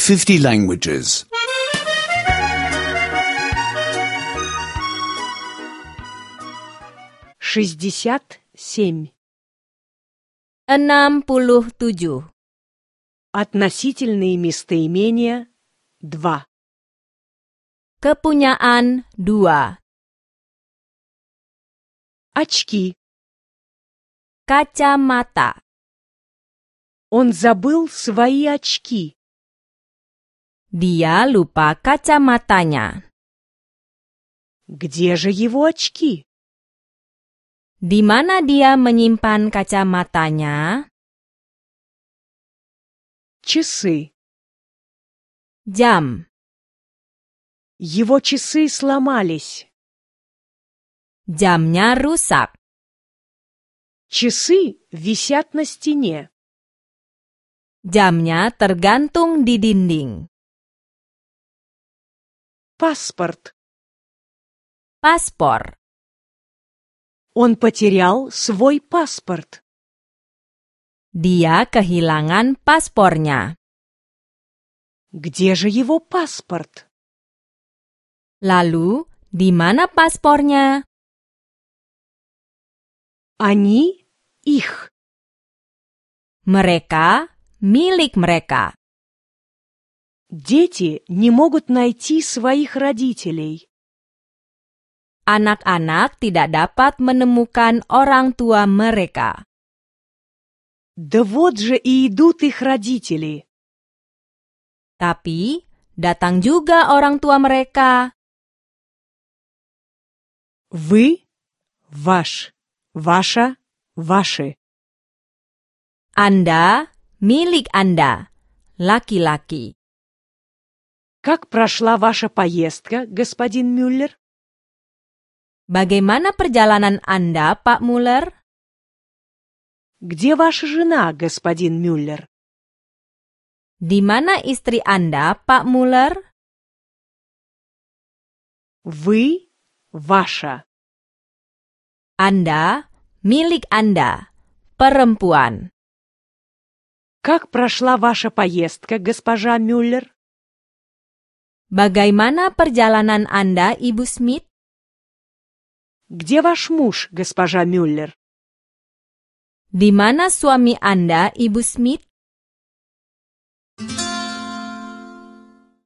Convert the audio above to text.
50 languages. 67. 67. Относительные местоимения 2. Kepunyaan 2. Очки. Kacamata. Он забыл свои очки. Dia lupa kacamatanya. Где же его очки? Di mana dia menyimpan kacamatanya? Часы. Jam. Его часы сломались. Jamnya rusak. Часы висят на стене. Jamnya tergantung di dinding. Паспорт. Paspor. Он потерял свой паспорт. Dia kehilangan paspornya. Где же его паспорт? Lalu, di mana paspornya? Они их. Mereka, milik mereka. Дети не могут найти своих родителей. Anak-anak tidak dapat menemukan orang tua mereka. Да вот же и идут их родители. Tapi, datang juga orang tua mereka. Вы, ваш, ваша, ваши. Anda, milik Anda, laki-laki. Как прошла ваша поездка, господин Мюллер? Bagaimana perjalanan Anda, Pak Muller? Где ваша жена, господин Мюллер? Di mana istri Anda, Pak Muller? Вы, ваша. Anda, milik Anda, perempuan. Как прошла ваша поездка, госпожа Мюллер? Bagaimana perjalanan Anda, Ibu Smith? Где ваш муж, госпожа Мюллер? Di mana suami Anda, Ibu Smith?